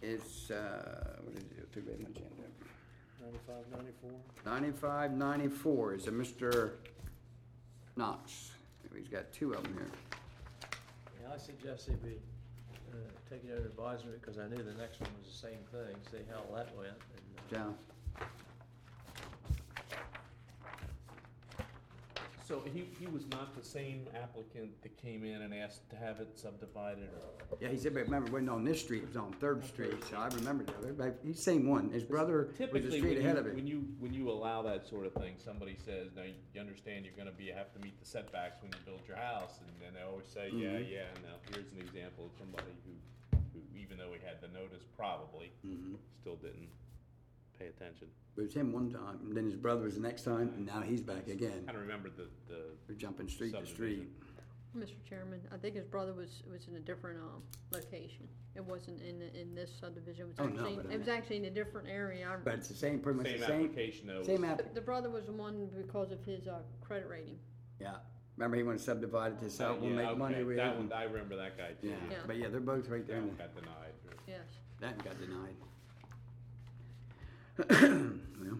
It's, what is it, two-bedroom agenda. 9594. 9594 is a Mr. Knox. He's got two of them here. Yeah, I suggested we take it under advisement, because I knew the next one was the same thing, see how that went. And, Yeah. So he was not the same applicant that came in and asked to have it subdivided, or? Yeah, he said, but remember, it wasn't on this street, it was on Third Street, so I remember that. But he's the same one. His brother was the Typically, street ahead of it. when you allow that sort of thing, somebody says, now you understand you're gonna have to meet the setbacks when you build your house, and then they always say, yeah, Mhm. yeah, now here's an example of somebody who even though he had the notice probably, Mhm. still didn't pay attention. It was him one time, and then his brother was the next time, and now he's back again. I don't remember the They're jumping street to street. subdivision. Mr. Chairman, I think his brother was in a different location. It wasn't in this subdivision. It was Oh, no, actually but it was actually in a different area. But it's the same, pretty much Same the same. application though. Same was- app, The brother was the one because of his credit rating. yeah. Remember, he wanted to subdivide it to sell, we'll Yeah, make okay, money with it. that one, I remember that guy too. Yeah, Yeah. but yeah, they're both right there. That in one the- got denied. Yes. That got denied. Well,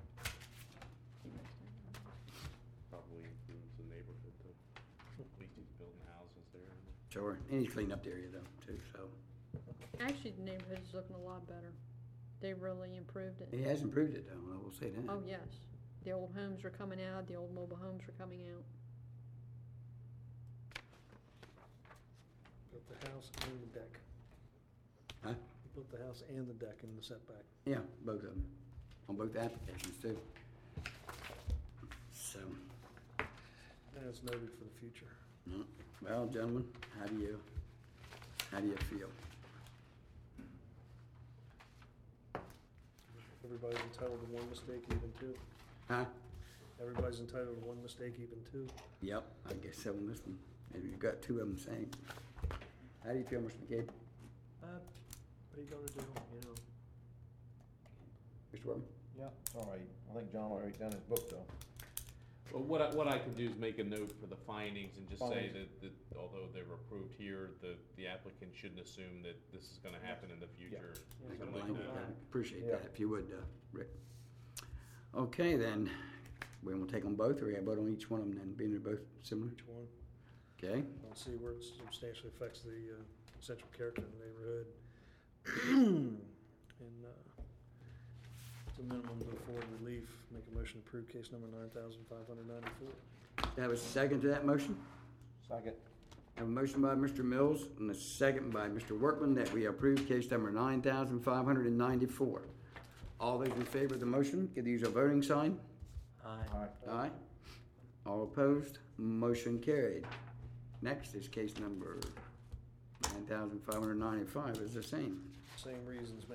Probably improves the neighborhood though. At least he's building houses there. sure, and he's cleaned up the area though, too, so. Actually, the neighborhood is looking a lot better. They really improved it. He has improved it though, I will say that. Oh, yes. The old homes are coming out. The old mobile homes are coming out. Built the house and the deck. Huh? Built the house and the deck in the setback. Yeah, both of them, on both applications too. So, And it's noted for the future. well, gentlemen, how do you feel? Everybody's entitled to one mistake, even two. Huh? Everybody's entitled to one mistake, even two. Yep, I guess so on this one. And you've got two of them same. How do you feel, Mr. McCabe? what are you gonna do, you know? Mr. Wortham? Yeah, it's all right. I think John already done his book though. Well, what I can do is make a note for the findings and just say that although they were approved here, the applicant shouldn't assume that this is gonna happen in the future. Yeah. Something like that. I appreciate Yeah. that, if you would, Rick. Okay, then, we will take them both, or we vote on each one of them then, being they're both similar? Each one. Okay, I'll see where it substantially affects the essential character of the neighborhood. And it's a minimum to afford relief. Make a motion to approve case number 9594. have a second to that motion? Second. Have a motion by Mr. Mills and a second by Mr. Workman that we approve case number 9594. All those in favor of the motion, give these a voting sign. Aye. All right. Aye. All opposed, motion carried. Next is case number 9595, is the same. Same reasons.